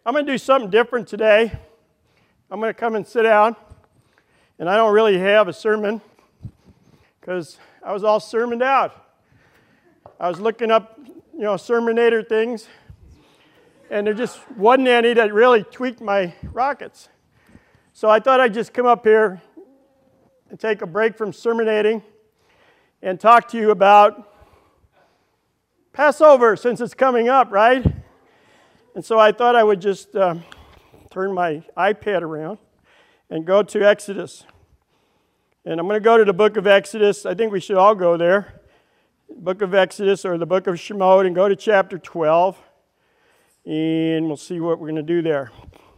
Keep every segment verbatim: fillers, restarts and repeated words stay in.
I'm going to do something different today. I'm going to come and sit down, and I don't really have a sermon because I was all sermoned out. I was looking up, you know, Sermonator things, and there just wasn't any that really tweaked my rockets. So I thought I'd just come up here and take a break from sermonating and talk to you about Passover, since it's coming up, right? And so I thought I would just um, turn my iPad around and go to Exodus. And I'm going to go to the book of Exodus. I think we should all go there. Book of Exodus or the book of Shemot, and go to chapter twelve. And we'll see what we're going to do there.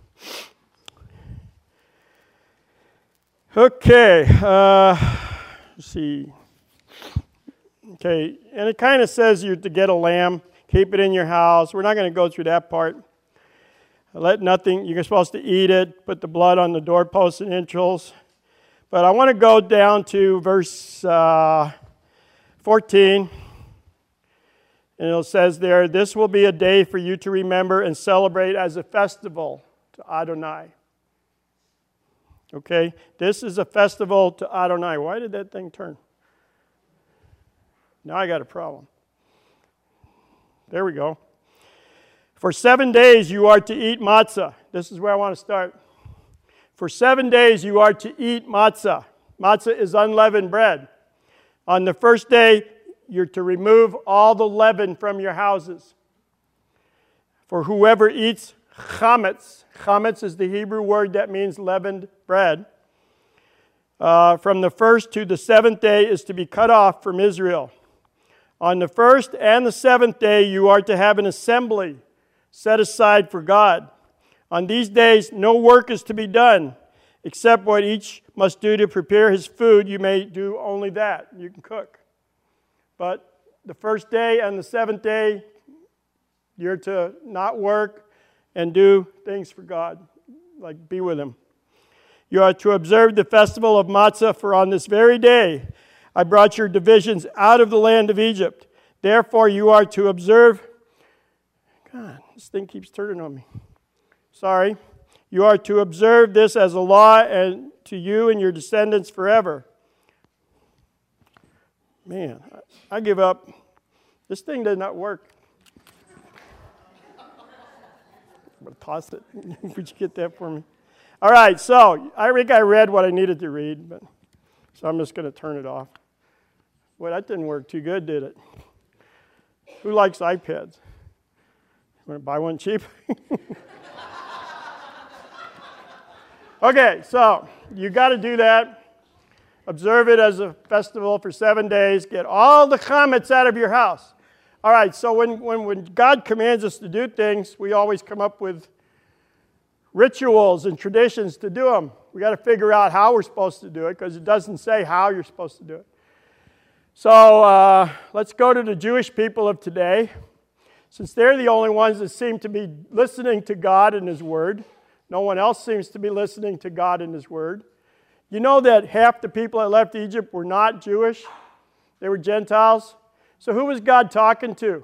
Okay. Uh, let's see. Okay. And it kind of says you're to get a lamb. Keep it in your house. We're not going to go through that part. Let nothing, you're supposed to eat it, put the blood on the doorposts and entrails. But I want to go down to verse uh, fourteen. And it says there, this will be a day for you to remember and celebrate as a festival to Adonai. Okay? This is a festival to Adonai. Why did that thing turn? Now I got a problem. There we go. For seven days you are to eat matzah. This is where I want to start. For seven days you are to eat matzah. Matzah is unleavened bread. On the first day, you're to remove all the leaven from your houses. For whoever eats chametz, chametz is the Hebrew word that means leavened bread, uh, from the first to the seventh day is to be cut off from Israel. On the first and the seventh day, you are to have an assembly set aside for God. On these days, no work is to be done, except what each must do to prepare his food. You may do only that. You can cook. But the first day and the seventh day, you're to not work and do things for God, like be with him. You are to observe the festival of matzah, for on this very day I brought your divisions out of the land of Egypt. Therefore, you are to observe. God, this thing keeps turning on me. Sorry. You are to observe this as a law and to you and your descendants forever. Man, I give up. This thing does not work. I'm going to toss it. Would you get that for me? All right, so I think I read what I needed to read, but so I'm just going to turn it off. Well, that didn't work too good, did it? Who likes iPads? Want to buy one cheap? Okay, so you got to do that. Observe it as a festival for seven days. Get all the chametz out of your house. All right, so when, when, when God commands us to do things, we always come up with rituals and traditions to do them. We got to figure out how we're supposed to do it, because it doesn't say how you're supposed to do it. So uh, let's go to the Jewish people of today, since they're the only ones that seem to be listening to God and His Word. No one else seems to be listening to God and His Word. You know that half the people that left Egypt were not Jewish. They were Gentiles. So who was God talking to?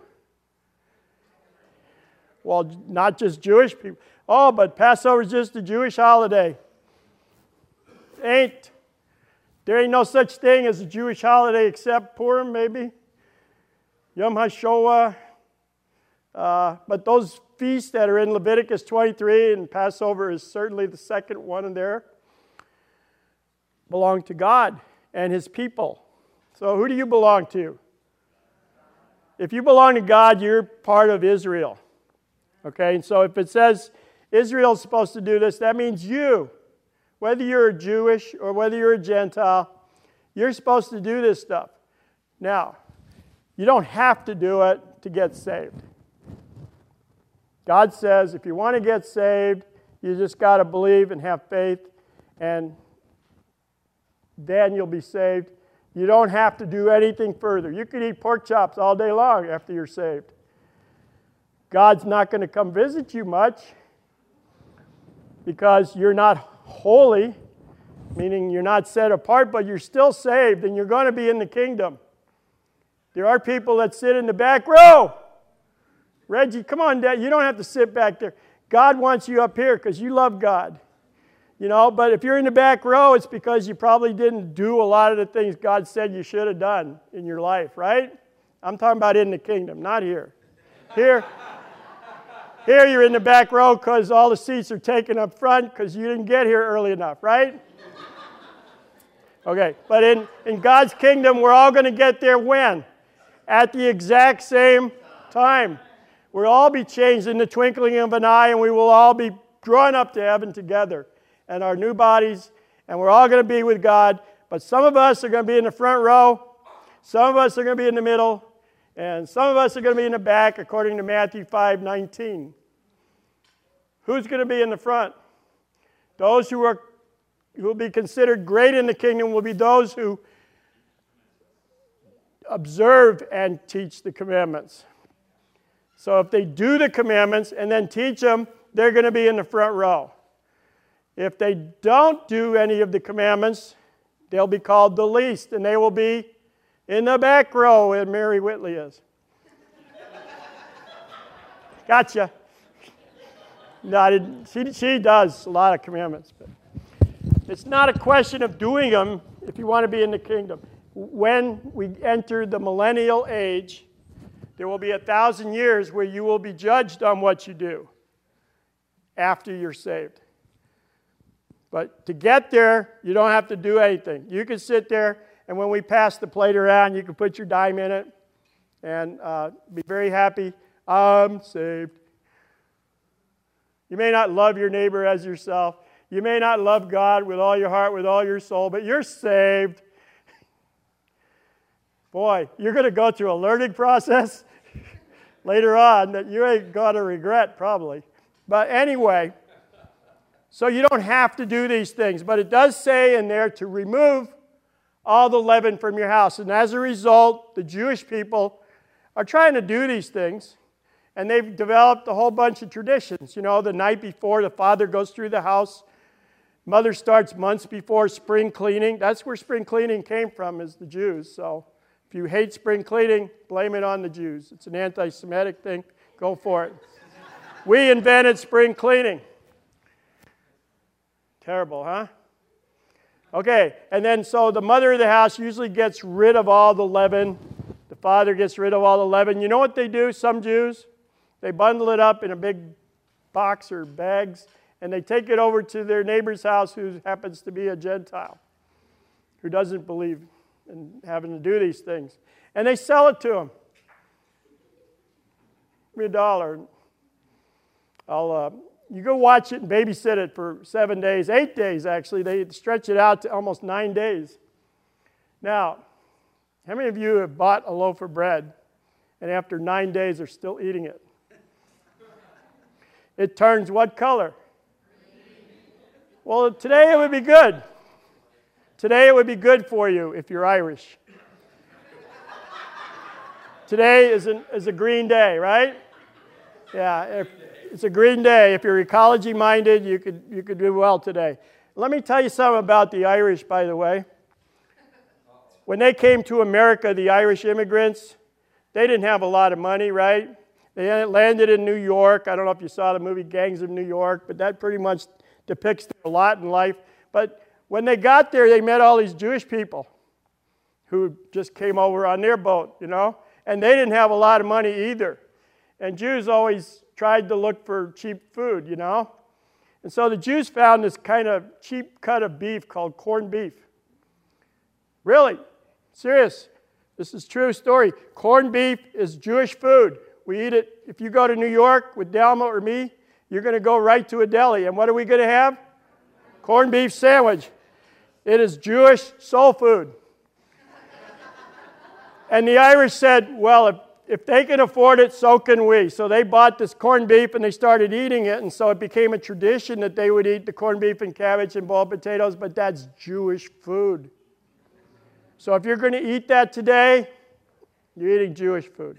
Well, not just Jewish people. Oh, but Passover is just a Jewish holiday. Ain't. There ain't no such thing as a Jewish holiday except Purim, maybe. Yom HaShoah. Uh, but those feasts that are in Leviticus twenty-three, and Passover is certainly the second one in there, belong to God and His people. So who do you belong to? If you belong to God, you're part of Israel. Okay, and so if it says Israel's supposed to do this, that means you, whether you're a Jewish or whether you're a Gentile, you're supposed to do this stuff. Now, you don't have to do it to get saved. God says if you want to get saved, you just got to believe and have faith, and then you'll be saved. You don't have to do anything further. You could eat pork chops all day long after you're saved. God's not going to come visit you much because you're not holy, meaning you're not set apart, but you're still saved and you're going to be in the kingdom. There are people that sit in the back row. Reggie, come on, Dad. You don't have to sit back there. God wants you up here because you love God. You know, but if you're in the back row, it's because you probably didn't do a lot of the things God said you should have done in your life, right? I'm talking about in the kingdom, not here. Here, here you're in the back row because all the seats are taken up front because you didn't get here early enough, right? Okay, but in, in God's kingdom, we're all going to get there when? At the exact same time. We'll all be changed in the twinkling of an eye, and we will all be drawn up to heaven together. And our new bodies, and we're all going to be with God. But some of us are going to be in the front row, some of us are going to be in the middle, and some of us are going to be in the back, according to Matthew five nineteen. Who's going to be in the front? Those who are who will be considered great in the kingdom will be those who observe and teach the commandments. So if they do the commandments and then teach them, they're going to be in the front row. If they don't do any of the commandments, they'll be called the least, and they will be in the back row where Mary Whitley is. Gotcha. No, I didn't. She, she does a lot of commandments. But it's not a question of doing them if you want to be in the kingdom. When we enter the millennial age, there will be a thousand years where you will be judged on what you do after you're saved. But to get there, you don't have to do anything. You can sit there, and when we pass the plate around, you can put your dime in it and uh, be very happy. I'm saved. You may not love your neighbor as yourself. You may not love God with all your heart, with all your soul, but you're saved. Boy, you're going to go through a learning process later on that you ain't going to regret probably. But anyway, so you don't have to do these things, but it does say in there to remove all the leaven from your house. And as a result, the Jewish people are trying to do these things, and they've developed a whole bunch of traditions. You know, the night before, the father goes through the house. Mother starts months before spring cleaning. That's where spring cleaning came from, is the Jews. So if you hate spring cleaning, blame it on the Jews. It's an anti-Semitic thing. Go for it. We invented spring cleaning. Terrible, huh? Okay, and then so the mother of the house usually gets rid of all the leaven. The father gets rid of all the leaven. You know what they do, some Jews? They bundle it up in a big box or bags, and they take it over to their neighbor's house who happens to be a Gentile, who doesn't believe in having to do these things. And they sell it to them. Give me a dollar. I'll... Uh, You go watch it and babysit it for seven days, eight days actually. They stretch it out to almost nine days. Now, how many of you have bought a loaf of bread and after nine days are still eating it? It turns what color? Well, today it would be good. Today it would be good for you if you're Irish. Today is, an, is a green day, right? Yeah. If, It's a green day. If you're ecology-minded, you could, you could do well today. Let me tell you something about the Irish, by the way. When they came to America, the Irish immigrants, they didn't have a lot of money, right? They landed in New York. I don't know if you saw the movie Gangs of New York, but that pretty much depicts a lot in life. But when they got there, they met all these Jewish people who just came over on their boat, you know? And they didn't have a lot of money either. And Jews always tried to look for cheap food, you know? And so the Jews found this kind of cheap cut of beef called corned beef. Really? Serious. This is a true story. Corned beef is Jewish food. We eat it. If you go to New York with Delma or me, you're going to go right to a deli. And what are we going to have? Corned beef sandwich. It is Jewish soul food. And the Irish said, well, if If they can afford it, so can we. So they bought this corned beef and they started eating it, and so it became a tradition that they would eat the corned beef and cabbage and boiled potatoes, but that's Jewish food. So if you're going to eat that today, you're eating Jewish food.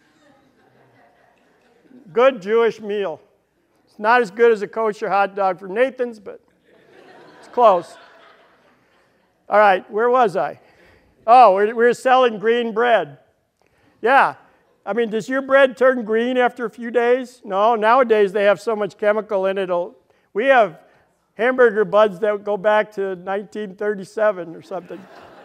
Good Jewish meal. It's not as good as a kosher hot dog from Nathan's, but it's close. All right, where was I? Oh, we're, we're selling green bread. Yeah. I mean, does your bread turn green after a few days? No, nowadays they have so much chemical in it. It'll, we have hamburger buns that go back to nineteen thirty-seven or something.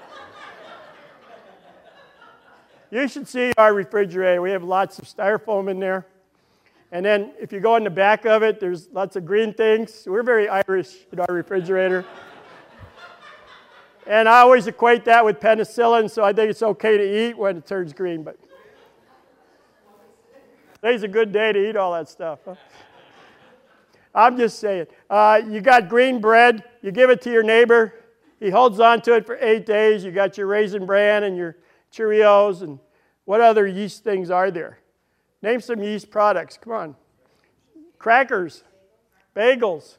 You should see our refrigerator. We have lots of styrofoam in there. And then if you go in the back of it, there's lots of green things. We're very Irish in our refrigerator. And I always equate that with penicillin, so I think it's okay to eat when it turns green. But today's a good day to eat all that stuff. Huh? I'm just saying. Uh, you got green bread. You give it to your neighbor. He holds on to it for eight days. You got your Raisin Bran and your Cheerios. And what other yeast things are there? Name some yeast products. Come on. Crackers. Bagels.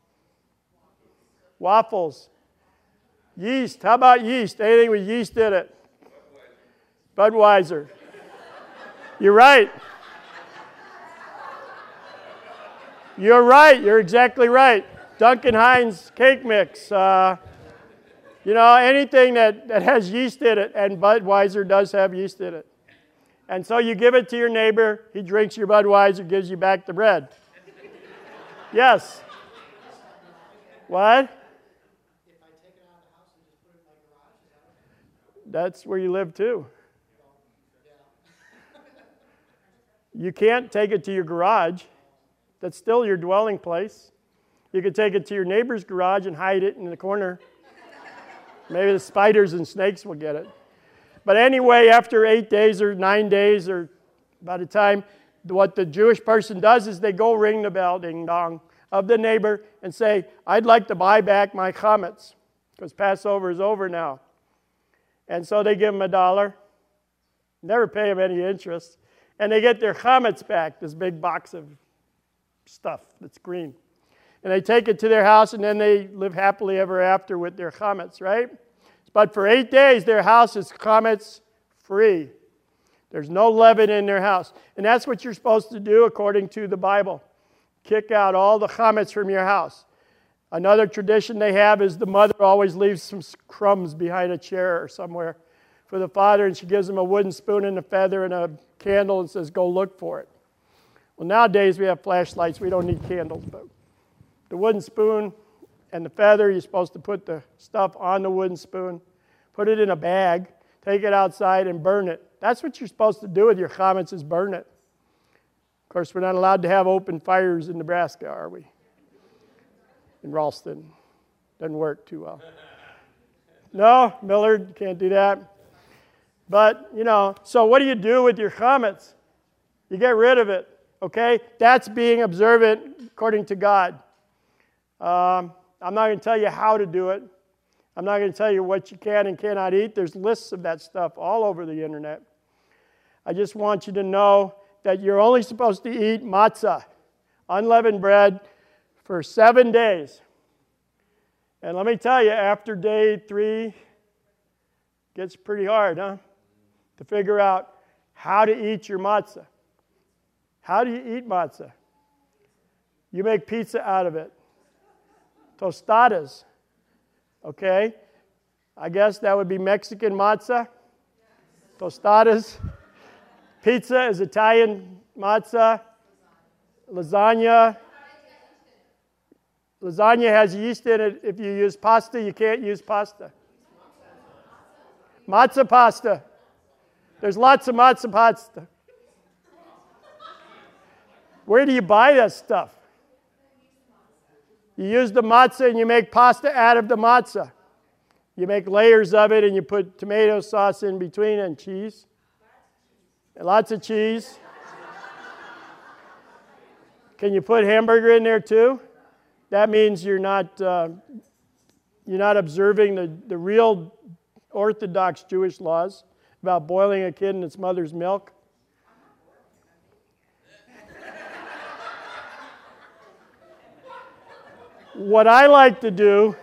Waffles. Yeast. How about yeast? Anything with yeast in it? Budweiser. You're right. You're right. You're exactly right. Duncan Hines cake mix. Uh, you know, anything that, that has yeast in it, and Budweiser does have yeast in it. And so you give it to your neighbor. He drinks your Budweiser, gives you back the bread. Yes. What? That's where you live too. You can't take it to your garage. That's still your dwelling place. You could take it to your neighbor's garage and hide it in the corner. Maybe the spiders and snakes will get it. But anyway, after eight days or nine days or by the time, what the Jewish person does is they go ring the bell, ding dong, of the neighbor and say, I'd like to buy back my chametz because Passover is over now. And so they give them a dollar, never pay them any interest, and they get their chametz back, this big box of stuff that's green. And they take it to their house, and then they live happily ever after with their chametz, right? But for eight days, their house is chametz free. There's no leaven in their house. And that's what you're supposed to do according to the Bible. Kick out all the chametz from your house. Another tradition they have is the mother always leaves some crumbs behind a chair or somewhere for the father, and she gives him a wooden spoon and a feather and a candle and says, go look for it. Well, nowadays we have flashlights. We don't need candles, but the wooden spoon and the feather, you're supposed to put the stuff on the wooden spoon, put it in a bag, take it outside and burn it. That's what you're supposed to do with your chametz, is burn it. Of course, we're not allowed to have open fires in Nebraska, are we? In Ralston. Doesn't work too well. No, Millard, can't do that. But, you know, so what do you do with your chametz? You get rid of it, okay? That's being observant according to God. Um, I'm not going to tell you how to do it. I'm not going to tell you what you can and cannot eat. There's lists of that stuff all over the internet. I just want you to know that you're only supposed to eat matzah, unleavened bread, for seven days. And let me tell you, after day three, it gets pretty hard, huh? To figure out how to eat your matzah. How do you eat matzah? You make pizza out of it. Tostadas. Okay? I guess that would be Mexican matzah. Tostadas. Pizza is Italian matzah. Lasagna. Lasagna has yeast in it. If you use pasta, you can't use pasta. Matzah pasta. There's lots of matzah pasta. Where do you buy that stuff? You use the matzah and you make pasta out of the matzah. You make layers of it and you put tomato sauce in between and cheese. And lots of cheese. Can you put hamburger in there too? That means you're not, uh, you're not observing the, the real Orthodox Jewish laws about boiling a kid in its mother's milk. What I like to do,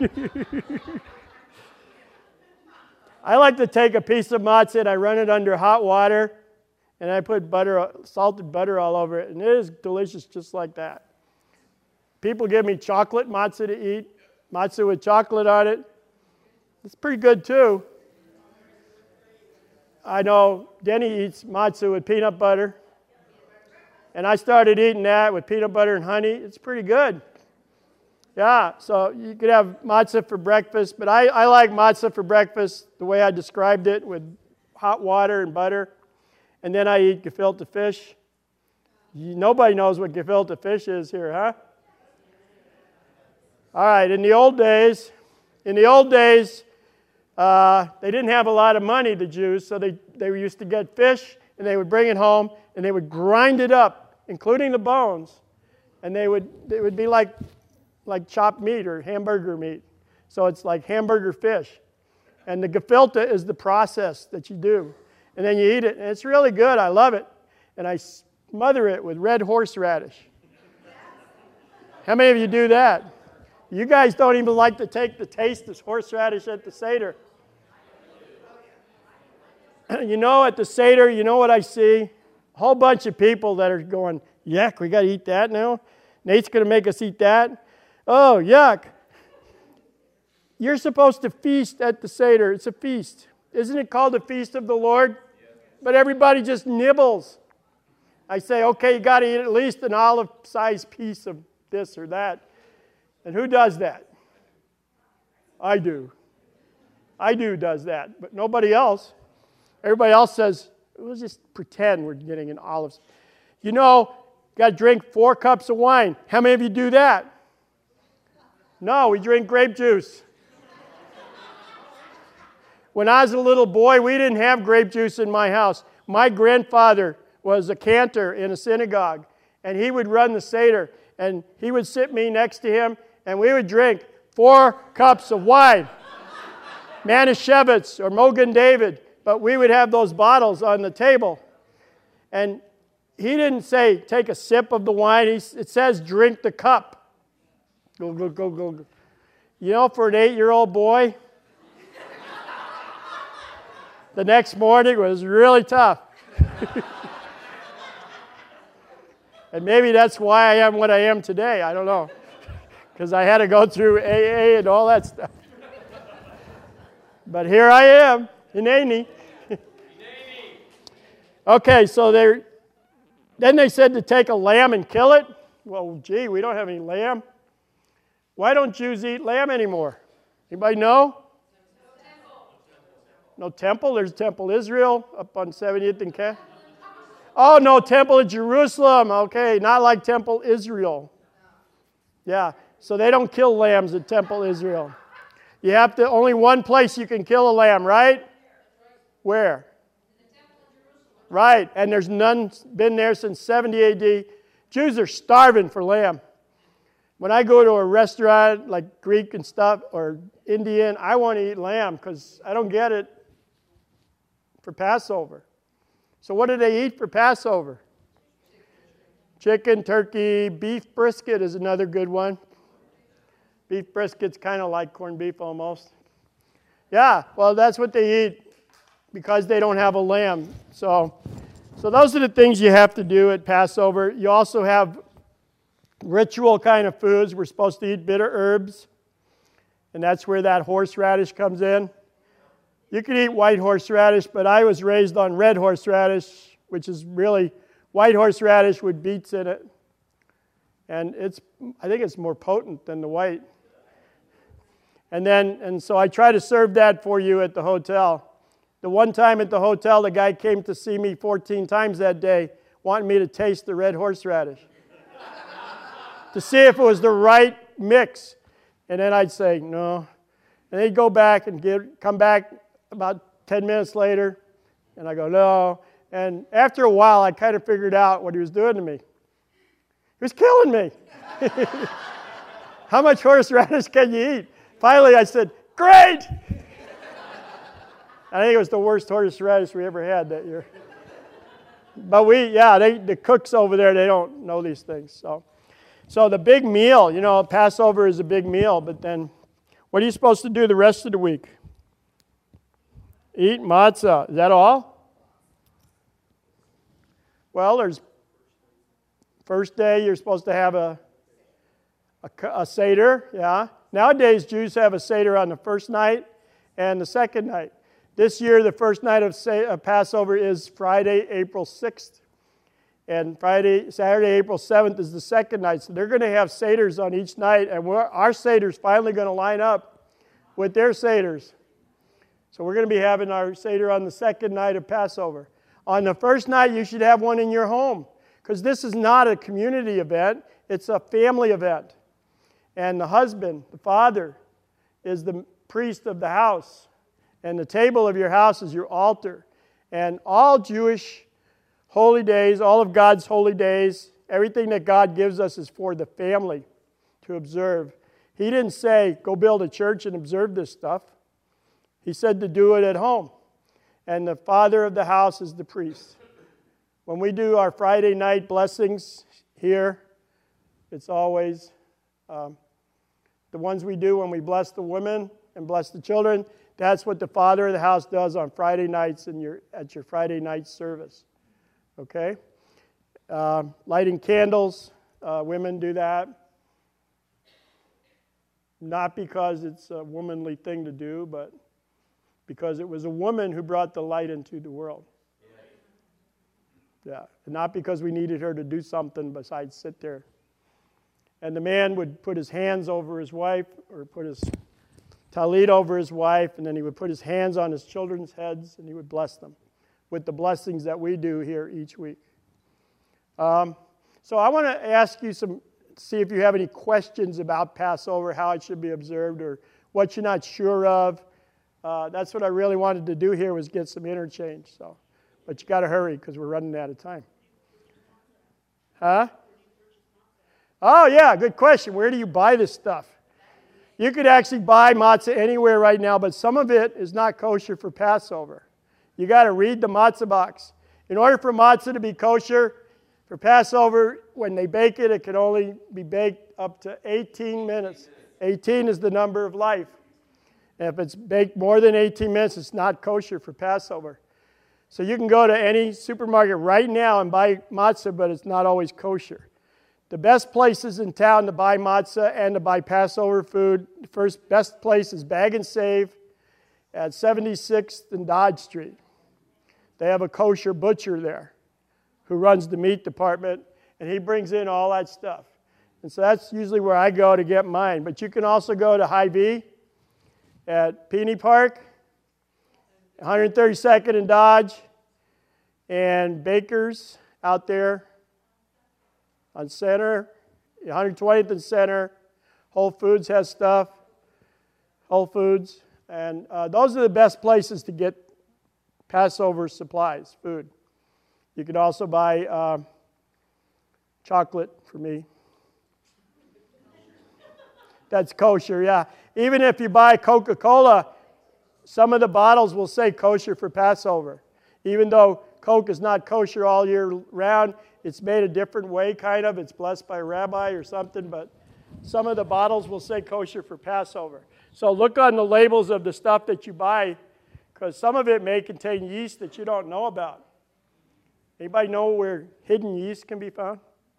I like to take a piece of matzah and I run it under hot water and I put butter, salted butter all over it, and it is delicious just like that. People give me chocolate matzah to eat, matzah with chocolate on it. It's pretty good too. I know Denny eats matzah with peanut butter. And I started eating that with peanut butter and honey. It's pretty good. Yeah, so you could have matzah for breakfast, but I, I like matzah for breakfast the way I described it, with hot water and butter. And then I eat gefilte fish. Nobody knows what gefilte fish is here, huh? All right, in the old days, in the old days, uh, they didn't have a lot of money, the Jews, so they, they used to get fish, and they would bring it home, and they would grind it up, including the bones, and they would, it would be like, like chopped meat or hamburger meat. So it's like hamburger fish. And the gefilte is the process that you do. And then you eat it, and it's really good. I love it. And I smother it with red horseradish. How many of you do that? You guys don't even like to take the taste of horseradish at the Seder. You know, at the Seder, you know what I see? A whole bunch of people that are going, yuck, we got to eat that now? Nate's going to make us eat that? Oh, yuck. You're supposed to feast at the Seder. It's a feast. Isn't it called the Feast of the Lord? But everybody just nibbles. I say, okay, you got to eat at least an olive-sized piece of this or that. And who does that? I do. I do does that, but nobody else. Everybody else says, we'll just pretend we're getting an olive. You know, got to drink four cups of wine. How many of you do that? No, we drink grape juice. When I was a little boy, we didn't have grape juice in my house. My grandfather was a cantor in a synagogue, and he would run the Seder, and he would sit me next to him, and we would drink four cups of wine, Manischewitz or Mogen David, but we would have those bottles on the table. And he didn't say, take a sip of the wine. He, it says, drink the cup. Go, go, go, go, go. You know, for an eight-year-old boy, the next morning was really tough. And maybe that's why I am what I am today. I don't know. Because I had to go through A A and all that stuff. But here I am, Hineni. Okay, so they then they said to take a lamb and kill it. Well, gee, we don't have any lamb. Why don't Jews eat lamb anymore? Anybody know? No temple? There's Temple Israel up on seventieth and K. Oh, no, Temple of Jerusalem. Okay, not like Temple Israel. Yeah, so they don't kill lambs at Temple Israel. You have to, only one place you can kill a lamb, right? Where? Right, and there's none been there since seventy A D. Jews are starving for lamb. When I go to a restaurant like Greek and stuff or Indian, I want to eat lamb because I don't get it for Passover. So what do they eat for Passover? Chicken, turkey, beef brisket is another good one. Beef brisket's kind of like corned beef almost. Yeah, well, that's what they eat because they don't have a lamb. So, so those are the things you have to do at Passover. You also have ritual kind of foods. We're supposed to eat bitter herbs, and that's where that horseradish comes in. You can eat white horseradish, but I was raised on red horseradish, which is really white horseradish with beets in it. And it's, I think it's more potent than the white. And then, and so I try to serve that for you at the hotel. The one time at the hotel, the guy came to see me fourteen times that day, wanting me to taste the red horseradish. To see if it was the right mix. And then I'd say, no. And they'd go back and get, come back about ten minutes later, and I go, no. And after a while, I kind of figured out what he was doing to me. He was killing me. How much horseradish can you eat? Finally, I said, great! I think it was the worst horseradish we ever had that year. But we, yeah, they, the cooks over there, they don't know these things. So, so the big meal, you know, Passover is a big meal, but then what are you supposed to do the rest of the week? Eat matzah. Is that all? Well, there's first day you're supposed to have a, a, a Seder, yeah. Nowadays, Jews have a Seder on the first night and the second night. This year, the first night of, Sa- of Passover is Friday, April sixth. And Friday, Saturday, April seventh is the second night. So they're going to have Seders on each night. And we're, our Seder's finally going to line up with their Seders. So we're going to be having our Seder on the second night of Passover. On the first night, you should have one in your home. Because this is not a community event. It's a family event. And the husband, the father, is the priest of the house. And the table of your house is your altar. And all Jewish holy days, all of God's holy days, everything that God gives us is for the family to observe. He didn't say, go build a church and observe this stuff. He said to do it at home. And the father of the house is the priest. When we do our Friday night blessings here, it's always um, the ones we do when we bless the women and bless the children. That's what the father of the house does on Friday nights in your, at your Friday night service. Okay? Uh, lighting candles, uh, women do that. Not because it's a womanly thing to do, but because it was a woman who brought the light into the world. Yeah, and not because we needed her to do something besides sit there. And the man would put his hands over his wife, or put his talit over his wife, and then he would put his hands on his children's heads, and he would bless them with the blessings that we do here each week. Um, so I want to ask you some, see if you have any questions about Passover, how it should be observed, or what you're not sure of. Uh, that's what I really wanted to do here, was get some interchange. So, but you got to hurry because we're running out of time. Huh? Oh yeah, good question. Where do you buy this stuff? You could actually buy matzah anywhere right now, but some of it is not kosher for Passover. You got to read the matzah box. In order for matzah to be kosher for Passover, when they bake it, it can only be baked up to eighteen minutes. eighteen is the number of life. And if it's baked more than eighteen minutes, it's not kosher for Passover. So you can go to any supermarket right now and buy matzah, but it's not always kosher. The best places in town to buy matzah and to buy Passover food, the first best place is Bag and Save at seventy-sixth and Dodge Street. They have a kosher butcher there who runs the meat department, and he brings in all that stuff. And so that's usually where I go to get mine. But you can also go to Hy-Vee at Peony Park, one thirty-second and Dodge, and Baker's out there on Center, one twentieth and Center. Whole Foods has stuff, Whole Foods. And uh, those are the best places to get Passover supplies, food. You could also buy uh, chocolate for me. That's kosher, yeah. Even if you buy Coca-Cola, some of the bottles will say kosher for Passover. Even though Coke is not kosher all year round, it's made a different way, kind of. It's blessed by a rabbi or something, but some of the bottles will say kosher for Passover. So look on the labels of the stuff that you buy, because some of it may contain yeast that you don't know about. Anybody know where hidden yeast can be found?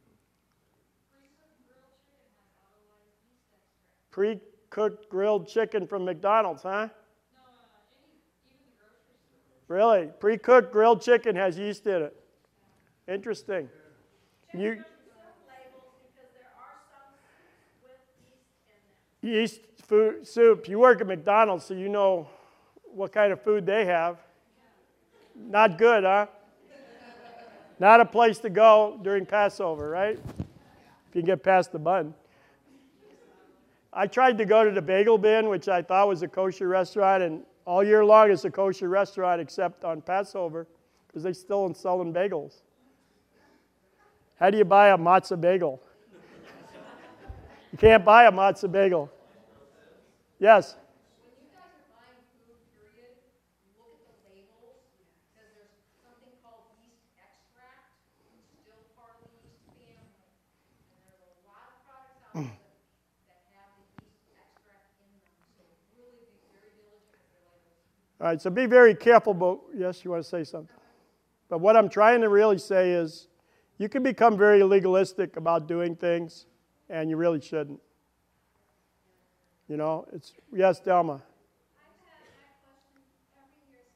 Pre-cooked grilled chicken from McDonald's, huh? Really? Pre-cooked grilled chicken has yeast in it. Interesting. You, yeast food soup. You work at McDonald's, so you know what kind of food they have. Not good, huh? Not a place to go during Passover, right? If you can get past the bun. I tried to go to the Bagel Bin, which I thought was a kosher restaurant, and all year long it's a kosher restaurant except on Passover, because they still aren't selling bagels. How do you buy a matzah bagel? You can't buy a matzah bagel. Yes? When you guys are buying food, period, look at the labels, because there's something called yeast extract, still part of the yeast family. And there's a lot of products out there that have the yeast extract in them. So really be very diligent with your labels. All right, so be very careful, but yes, you want to say something. But what I'm trying to really say is you can become very legalistic about doing things, and you really shouldn't. You know, it's, yes, Delma. I've had that question every year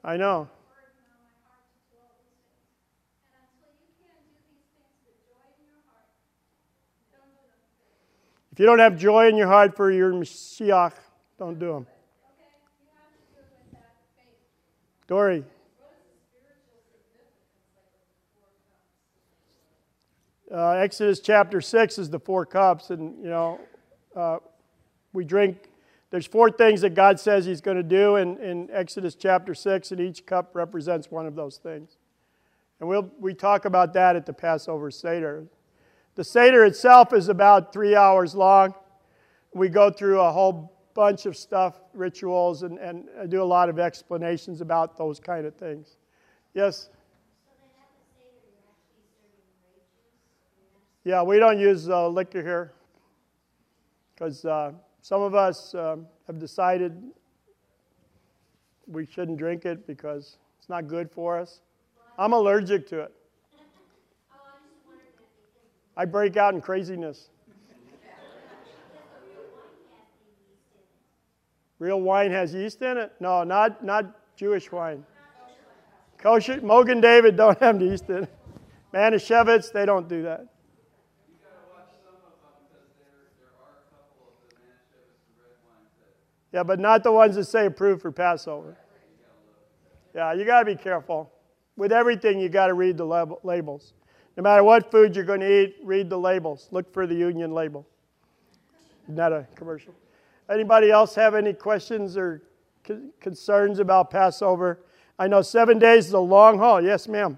I know. burden on my heart to do all these things. And until you can do these things with joy in your heart, don't do them. If you don't have joy in your heart for your Mashiach, don't do them. Okay? You have to do it with that faith. Dory. Uh, Exodus chapter six is the four cups, and you know, uh, we drink. There's four things that God says He's going to do in, in Exodus chapter six, and each cup represents one of those things. And we'll we talk about that at the Passover Seder. The Seder itself is about three hours long. We go through a whole bunch of stuff, rituals, and, and I do a lot of explanations about those kind of things. Yes? Yeah, we don't use uh, liquor here because uh, some of us um, have decided we shouldn't drink it because it's not good for us. I'm allergic to it. I break out in craziness. Real wine has yeast in it? No, not, not Jewish wine. Kosher, Mogen David don't have yeast in it. Manischewitz, they don't do that. Yeah, but not the ones that say approved for Passover. Yeah, you got to be careful. With everything, you got to read the lab- labels. No matter what food you're going to eat, read the labels. Look for the Union label. Not a commercial. Anybody else have any questions or c- concerns about Passover? I know seven days is a long haul. Yes, ma'am.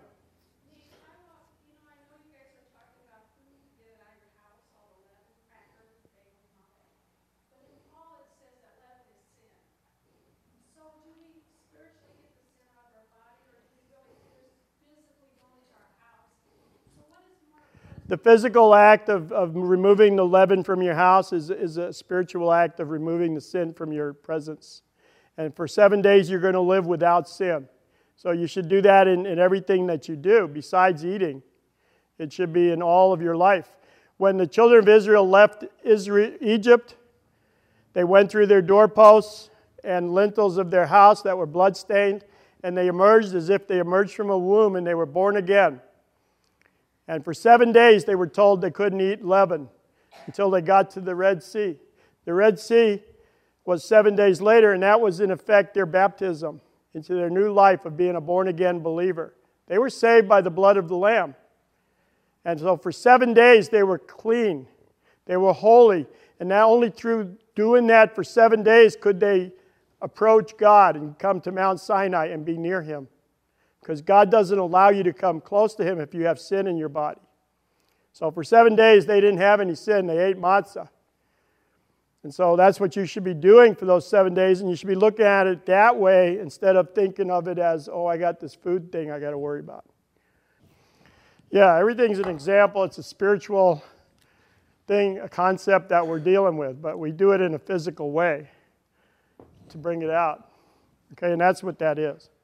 The physical act of, of removing the leaven from your house is, is a spiritual act of removing the sin from your presence. And for seven days, you're going to live without sin. So you should do that in, in everything that you do, besides eating. It should be in all of your life. When the children of Israel left Israel, Egypt, they went through their doorposts and lintels of their house that were bloodstained, and they emerged as if they emerged from a womb, and they were born again. And for seven days, they were told they couldn't eat leaven until they got to the Red Sea. The Red Sea was seven days later, and that was in effect their baptism into their new life of being a born-again believer. They were saved by the blood of the Lamb. And so for seven days, they were clean. They were holy. And not only through doing that for seven days could they approach God and come to Mount Sinai and be near Him. Because God doesn't allow you to come close to Him if you have sin in your body. So for seven days, they didn't have any sin. They ate matzah. And so that's what you should be doing for those seven days, and you should be looking at it that way instead of thinking of it as, oh, I got this food thing I got to worry about. Yeah, everything's an example. It's a spiritual thing, a concept that we're dealing with, but we do it in a physical way to bring it out. Okay, and that's what that is.